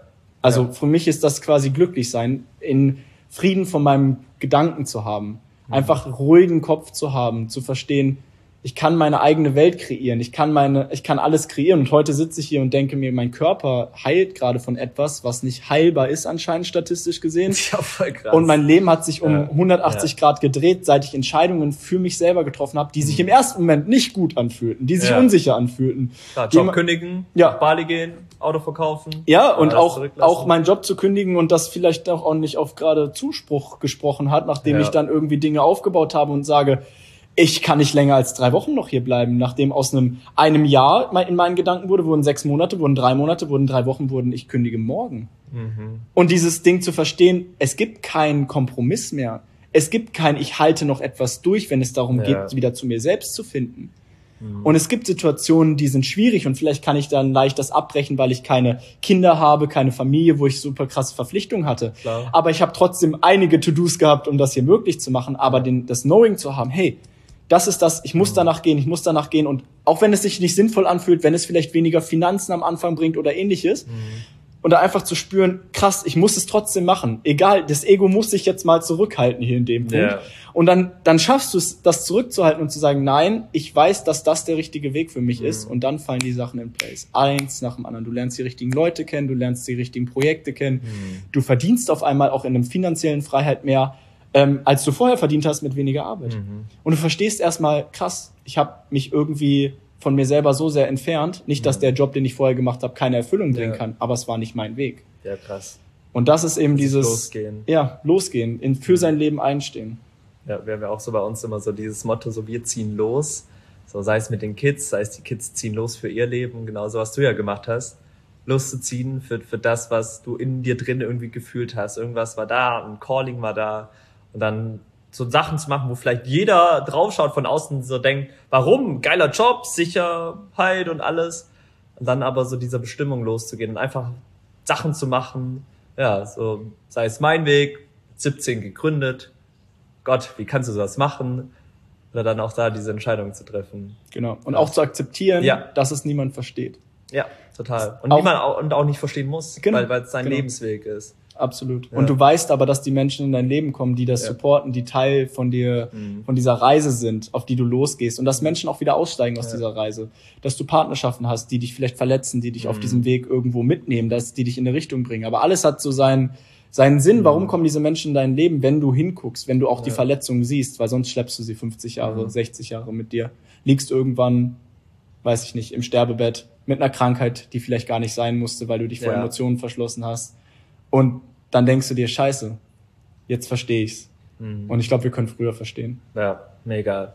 Also für mich ist das quasi glücklich sein, in Frieden von meinem Gedanken zu haben. Einfach ruhigen Kopf zu haben, zu verstehen, ich kann meine eigene Welt kreieren, ich kann alles kreieren. Und heute sitze ich hier und denke mir, mein Körper heilt gerade von etwas, was nicht heilbar ist anscheinend statistisch gesehen. Ja, voll krass. Und mein Leben hat sich um 180 Grad gedreht, seit ich Entscheidungen für mich selber getroffen habe, die sich im ersten Moment nicht gut anfühlten, die sich unsicher anfühlten. Klar, Job kündigen, nach Bali gehen, Auto verkaufen. Ja, und auch meinen Job zu kündigen und das vielleicht auch nicht auf gerade Zuspruch gesprochen hat, nachdem ich dann irgendwie Dinge aufgebaut habe und sage, ich kann nicht länger als 3 Wochen noch hier bleiben, nachdem aus einem Jahr in meinen Gedanken wurden 6 Monate, wurden 3 Monate, wurden 3 Wochen, ich kündige morgen. Und dieses Ding zu verstehen, es gibt keinen Kompromiss mehr. Es gibt ich halte noch etwas durch, wenn es darum geht, wieder zu mir selbst zu finden. Und es gibt Situationen, die sind schwierig und vielleicht kann ich dann leicht das abbrechen, weil ich keine Kinder habe, keine Familie, wo ich super krasse Verpflichtungen hatte. Klar. Aber ich habe trotzdem einige To-Dos gehabt, um das hier möglich zu machen. Aber das Knowing zu haben, hey, das ist das, ich muss danach gehen. Und auch wenn es sich nicht sinnvoll anfühlt, wenn es vielleicht weniger Finanzen am Anfang bringt oder ähnliches, und da einfach zu spüren, krass, ich muss es trotzdem machen. Egal, das Ego muss sich jetzt mal zurückhalten hier in dem Punkt. Yeah. Und dann schaffst du es, das zurückzuhalten und zu sagen, nein, ich weiß, dass das der richtige Weg für mich ist. Und dann fallen die Sachen in place. Eins nach dem anderen. Du lernst die richtigen Leute kennen, du lernst die richtigen Projekte kennen. Du verdienst auf einmal auch in einem finanziellen Freiheit mehr, als du vorher verdient hast mit weniger Arbeit. Und du verstehst erstmal, krass, ich habe mich irgendwie von mir selber so sehr entfernt. Nicht, dass der Job, den ich vorher gemacht habe, keine Erfüllung bringen kann, aber es war nicht mein Weg. Ja, krass. Und das ist eben dieses Losgehen. Ja, losgehen, für sein Leben einstehen. Ja, wir haben ja auch so bei uns immer so dieses Motto, so wir ziehen los. So sei es mit den Kids, sei es die Kids ziehen los für ihr Leben, genauso was du ja gemacht hast. Loszuziehen für das, was du in dir drin irgendwie gefühlt hast. Irgendwas war da, ein Calling war da. Und dann so Sachen zu machen, wo vielleicht jeder draufschaut von außen, so denkt, warum? Geiler Job, Sicherheit und alles. Und dann aber so dieser Bestimmung loszugehen und einfach Sachen zu machen. Ja, so sei es mein Weg, 17 gegründet. Gott, wie kannst du sowas machen? Oder dann auch da diese Entscheidung zu treffen. Genau. Und auch zu akzeptieren, dass es niemand versteht. Ja, total. Und niemand auch nicht verstehen muss, weil es sein Lebensweg ist. Absolut. Ja. Und du weißt aber, dass die Menschen in dein Leben kommen, die das supporten, die Teil von dir, von dieser Reise sind, auf die du losgehst. Und dass Menschen auch wieder aussteigen aus dieser Reise. Dass du Partnerschaften hast, die dich vielleicht verletzen, die dich auf diesem Weg irgendwo mitnehmen, die dich in eine Richtung bringen. Aber alles hat so seinen Sinn. Warum kommen diese Menschen in dein Leben, wenn du hinguckst, wenn du auch die Verletzungen siehst? Weil sonst schleppst du sie 50 Jahre, 60 Jahre mit dir. Liegst irgendwann, weiß ich nicht, im Sterbebett mit einer Krankheit, die vielleicht gar nicht sein musste, weil du dich vor Emotionen verschlossen hast. Und dann denkst du dir, scheiße, jetzt verstehe ich's. Und ich glaube, wir können früher verstehen. Ja, mega.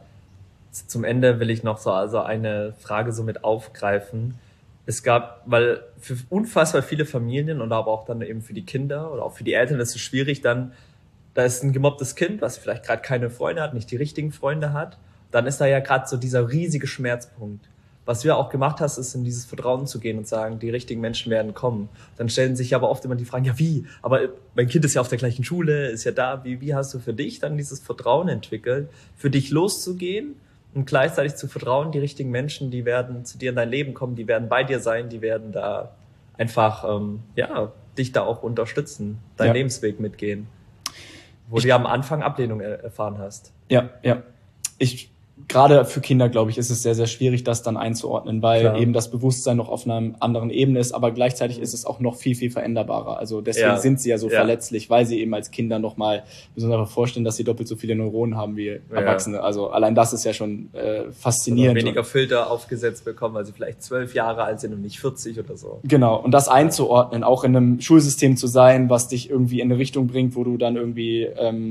Zum Ende will ich noch so eine Frage so mit aufgreifen. Es gab, weil für unfassbar viele Familien und aber auch dann eben für die Kinder oder auch für die Eltern ist es schwierig, da ist ein gemobbtes Kind, was vielleicht gerade keine Freunde hat, nicht die richtigen Freunde hat. Dann ist da ja gerade so dieser riesige Schmerzpunkt. was du ja auch gemacht hast, ist in dieses Vertrauen zu gehen und sagen, die richtigen Menschen werden kommen. Dann stellen sich aber oft immer die Fragen, ja wie? Aber mein Kind ist ja auf der gleichen Schule, ist ja da. Wie hast du für dich dann dieses Vertrauen entwickelt, für dich loszugehen und gleichzeitig zu vertrauen, die richtigen Menschen, die werden zu dir in dein Leben kommen, die werden bei dir sein, die werden da einfach, dich da auch unterstützen, deinen Lebensweg mitgehen. Wo du ja am Anfang Ablehnung erfahren hast. Ja. Gerade für Kinder, glaube ich, ist es sehr, sehr schwierig, das dann einzuordnen, weil eben das Bewusstsein noch auf einer anderen Ebene ist, aber gleichzeitig ist es auch noch viel, viel veränderbarer. Also deswegen sind sie ja so verletzlich, weil sie eben als Kinder nochmal besonders vorstellen, dass sie doppelt so viele Neuronen haben wie Erwachsene. Also allein das ist ja schon faszinierend. Oder weniger Filter aufgesetzt bekommen, weil sie vielleicht 12 Jahre alt sind und nicht 40 oder so. Genau, und das einzuordnen, auch in einem Schulsystem zu sein, was dich irgendwie in eine Richtung bringt, wo du dann irgendwie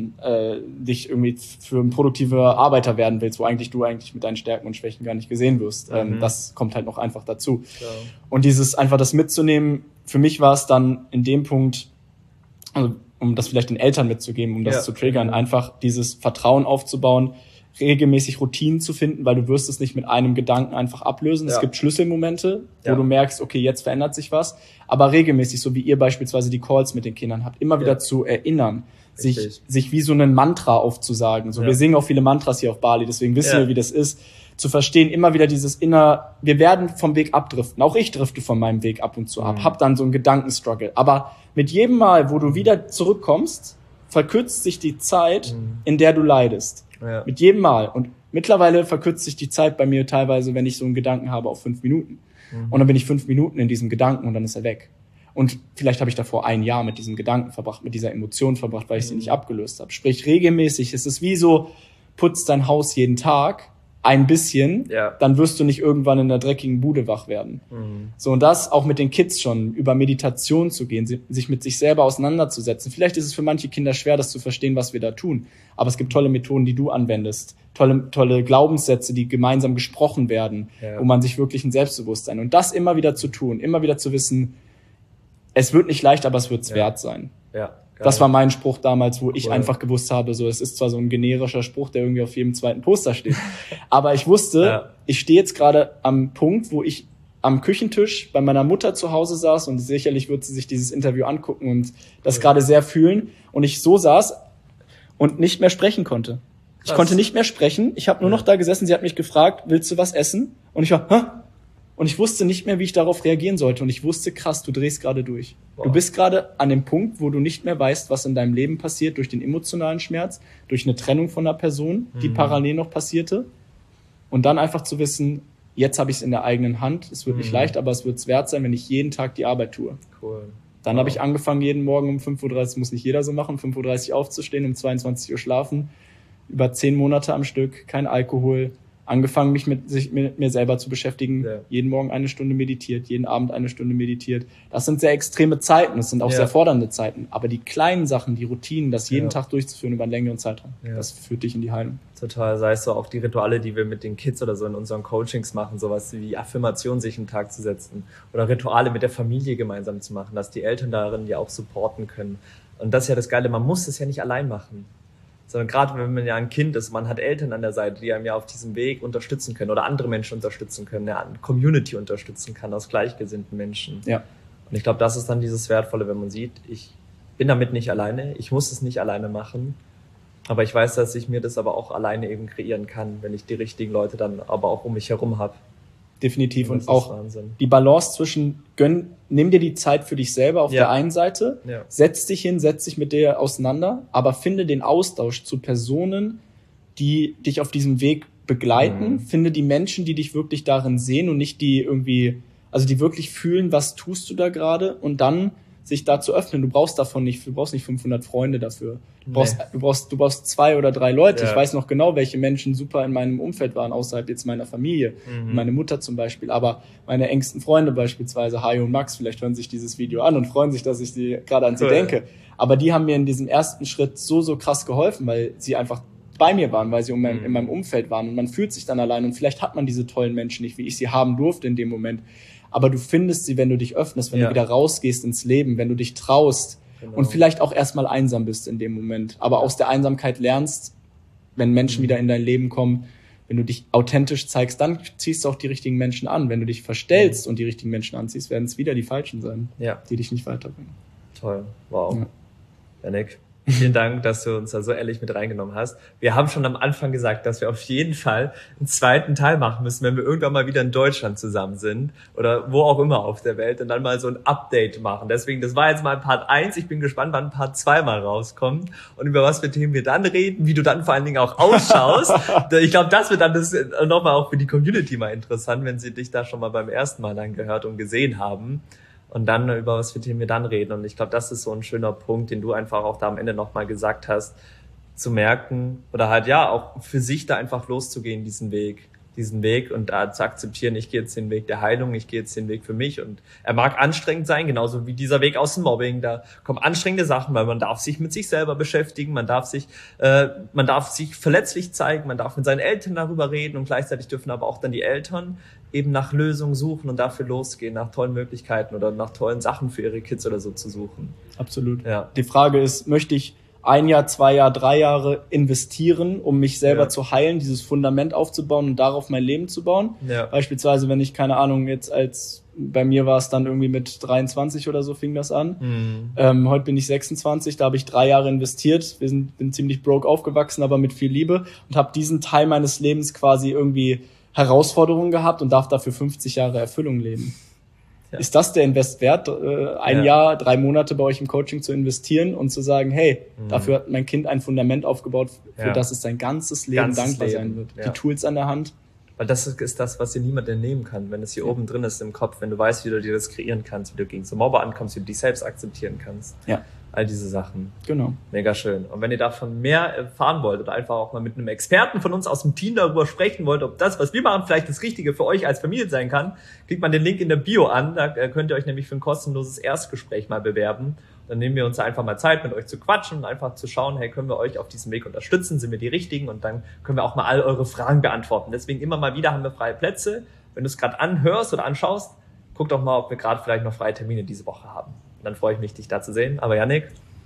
dich irgendwie für ein produktiver Arbeiter werden willst, wo du mit deinen Stärken und Schwächen gar nicht gesehen wirst. Das kommt halt noch einfach dazu. Ja. Und das mitzunehmen, für mich war es dann in dem Punkt, also um das vielleicht den Eltern mitzugeben, um das zu triggern, einfach dieses Vertrauen aufzubauen, regelmäßig Routinen zu finden, weil du wirst es nicht mit einem Gedanken einfach ablösen. Es gibt Schlüsselmomente, wo du merkst, okay, jetzt verändert sich was, aber regelmäßig, so wie ihr beispielsweise die Calls mit den Kindern habt, immer wieder zu erinnern, sich wie so ein Mantra aufzusagen. So, wir singen auch viele Mantras hier auf Bali, deswegen wissen wir, wie das ist. Zu verstehen, immer wieder dieses wir werden vom Weg abdriften. Auch ich drifte von meinem Weg ab und zu ab. Hab dann so einen Gedankenstruggle. Aber mit jedem Mal, wo du wieder zurückkommst, verkürzt sich die Zeit, in der du leidest. Ja. Mit jedem Mal. Und mittlerweile verkürzt sich die Zeit bei mir teilweise, wenn ich so einen Gedanken habe, auf 5 Minuten. Und dann bin ich 5 Minuten in diesem Gedanken und dann ist er weg. Und vielleicht habe ich davor 1 Jahr mit diesem Gedanken verbracht, mit dieser Emotion verbracht, weil ich sie nicht abgelöst habe. Sprich, regelmäßig ist es wie so, putzt dein Haus jeden Tag ein bisschen, dann wirst du nicht irgendwann in der dreckigen Bude wach werden. So, und das auch mit den Kids schon, über Meditation zu gehen, sich mit sich selber auseinanderzusetzen. Vielleicht ist es für manche Kinder schwer, das zu verstehen, was wir da tun. Aber es gibt tolle Methoden, die du anwendest. Tolle Glaubenssätze, die gemeinsam gesprochen werden, wo man sich wirklich ein Selbstbewusstsein. Und das immer wieder zu tun, immer wieder zu wissen, es wird nicht leicht, aber es wird's wert sein. Ja, das war mein Spruch damals, wo ich einfach gewusst habe, so, es ist zwar so ein generischer Spruch, der irgendwie auf jedem zweiten Poster steht, aber ich wusste, ich stehe jetzt gerade am Punkt, wo ich am Küchentisch bei meiner Mutter zu Hause saß und sicherlich wird sie sich dieses Interview angucken und das gerade sehr fühlen und ich so saß und nicht mehr sprechen konnte. Ich konnte nicht mehr sprechen, ich habe nur noch da gesessen, sie hat mich gefragt, willst du was essen? Und ich war, hä? Und ich wusste nicht mehr, wie ich darauf reagieren sollte. Und ich wusste, krass, du drehst gerade durch. Wow. Du bist gerade an dem Punkt, wo du nicht mehr weißt, was in deinem Leben passiert, durch den emotionalen Schmerz, durch eine Trennung von einer Person, die parallel noch passierte. Und dann einfach zu wissen, jetzt habe ich es in der eigenen Hand. Es wird nicht leicht, aber es wird es wert sein, wenn ich jeden Tag die Arbeit tue. Cool. Dann habe ich angefangen, jeden Morgen um 5.30 Uhr, muss nicht jeder so machen, 5.30 Uhr aufzustehen, um 22 Uhr schlafen. Über 10 Monate am Stück, kein Alkohol. Angefangen, mich mit mir selber zu beschäftigen. Ja. Jeden Morgen 1 Stunde meditiert, jeden Abend 1 Stunde meditiert. Das sind sehr extreme Zeiten, das sind auch sehr fordernde Zeiten. Aber die kleinen Sachen, die Routinen, das jeden Tag durchzuführen über einen längeren Zeitraum, das führt dich in die Heilung. Total, sei es so auch die Rituale, die wir mit den Kids oder so in unseren Coachings machen, sowas wie Affirmation sich einen Tag zu setzen oder Rituale mit der Familie gemeinsam zu machen, dass die Eltern darin ja auch supporten können. Und das ist ja das Geile, man muss es ja nicht allein machen. Sondern gerade wenn man ja ein Kind ist, man hat Eltern an der Seite, die einem ja auf diesem Weg unterstützen können oder andere Menschen unterstützen können, eine Community unterstützen kann aus gleichgesinnten Menschen. Ja. Und ich glaube, das ist dann dieses Wertvolle, wenn man sieht, ich bin damit nicht alleine, ich muss es nicht alleine machen, aber ich weiß, dass ich mir das aber auch alleine eben kreieren kann, wenn ich die richtigen Leute dann aber auch um mich herum habe. Definitiv. Und auch die Balance zwischen nimm dir die Zeit für dich selber auf der einen Seite, setz dich hin, setz dich mit dir auseinander, aber finde den Austausch zu Personen, die dich auf diesem Weg begleiten. Finde die Menschen, die dich wirklich darin sehen und nicht die irgendwie, also die wirklich fühlen, was tust du da gerade und dann sich da zu öffnen. Du brauchst nicht 500 Freunde dafür. Du brauchst 2 oder 3 Leute. Ja. Ich weiß noch genau, welche Menschen super in meinem Umfeld waren, außerhalb jetzt meiner Familie. Meine Mutter zum Beispiel, aber meine engsten Freunde beispielsweise, Hajo und Max, vielleicht hören sich dieses Video an und freuen sich, dass ich gerade an sie denke. Aber die haben mir in diesem ersten Schritt so krass geholfen, weil sie einfach bei mir waren, weil sie in meinem Umfeld waren. Und man fühlt sich dann allein und vielleicht hat man diese tollen Menschen nicht, wie ich sie haben durfte in dem Moment. Aber du findest sie, wenn du dich öffnest, wenn du wieder rausgehst ins Leben, wenn du dich traust und vielleicht auch erstmal einsam bist in dem Moment. Aber aus der Einsamkeit lernst, wenn Menschen wieder in dein Leben kommen, Wenn du dich authentisch zeigst, dann ziehst du auch die richtigen Menschen an. Wenn du dich verstellst und die richtigen Menschen anziehst, werden es wieder die Falschen sein, die dich nicht weiterbringen. Toll, wow. Ja. Yannick, vielen Dank, dass du uns da so ehrlich mit reingenommen hast. Wir haben schon am Anfang gesagt, dass wir auf jeden Fall einen zweiten Teil machen müssen, wenn wir irgendwann mal wieder in Deutschland zusammen sind oder wo auch immer auf der Welt und dann mal so ein Update machen. Deswegen, das war jetzt mal Part 1. Ich bin gespannt, wann Part 2 mal rauskommt und über was für Themen wir dann reden, wie du dann vor allen Dingen auch ausschaust. Ich glaube, das wird dann das nochmal auch für die Community mal interessant, wenn sie dich da schon mal beim ersten Mal dann gehört und gesehen haben. Und dann über was für Themen wir dann reden. Und ich glaube, das ist so ein schöner Punkt, den du einfach auch da am Ende nochmal gesagt hast, zu merken oder halt ja auch für sich da einfach loszugehen, diesen Weg und da zu akzeptieren, ich gehe jetzt den Weg der Heilung, ich gehe jetzt den Weg für mich und er mag anstrengend sein, genauso wie dieser Weg aus dem Mobbing, da kommen anstrengende Sachen, weil man darf sich mit sich selber beschäftigen, man darf sich verletzlich zeigen, man darf mit seinen Eltern darüber reden und gleichzeitig dürfen aber auch dann die Eltern eben nach Lösungen suchen und dafür losgehen, nach tollen Möglichkeiten oder nach tollen Sachen für ihre Kids oder so zu suchen. Absolut. Ja. Die Frage ist, möchte ich 1 Jahr, 2 Jahre, 3 Jahre investieren, um mich selber zu heilen, dieses Fundament aufzubauen und darauf mein Leben zu bauen? Ja. Beispielsweise, wenn ich, keine Ahnung, bei mir war es dann irgendwie mit 23 oder so fing das an. Heute bin ich 26, da habe ich 3 Jahre investiert. Bin ziemlich broke aufgewachsen, aber mit viel Liebe und habe diesen Teil meines Lebens quasi irgendwie Herausforderungen gehabt und darf dafür 50 Jahre Erfüllung leben. Ja. Ist das der Invest wert, ein Jahr, 3 Monate bei euch im Coaching zu investieren und zu sagen, hey, dafür hat mein Kind ein Fundament aufgebaut, für das es sein ganzes Leben dankbar sein wird. Ja. Die Tools an der Hand. Weil das ist das, was dir niemand entnehmen kann, wenn es hier oben drin ist im Kopf, wenn du weißt, wie du dir das kreieren kannst, wie du gegen so Mobber ankommst, wie du dich selbst akzeptieren kannst. Ja. All diese Sachen. Genau. Mega schön. Und wenn ihr davon mehr erfahren wollt oder einfach auch mal mit einem Experten von uns aus dem Team darüber sprechen wollt, ob das, was wir machen, vielleicht das Richtige für euch als Familie sein kann, klickt man den Link in der Bio an. Da könnt ihr euch nämlich für ein kostenloses Erstgespräch mal bewerben. Dann nehmen wir uns einfach mal Zeit, mit euch zu quatschen und einfach zu schauen, hey, können wir euch auf diesem Weg unterstützen? Sind wir die Richtigen? Und dann können wir auch mal all eure Fragen beantworten. Deswegen immer mal wieder haben wir freie Plätze. Wenn du es gerade anhörst oder anschaust, guck doch mal, ob wir gerade vielleicht noch freie Termine diese Woche haben. Und dann freue ich mich, dich da zu sehen. Aber Yannick,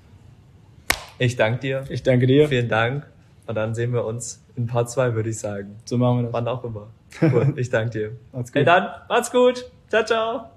ich danke dir. Ich danke dir. Vielen Dank. Und dann sehen wir uns in Part 2, würde ich sagen. So machen wir das. Wann auch immer. Cool. Ich danke dir. Macht's gut. Hey dann, macht's gut. Ciao, ciao.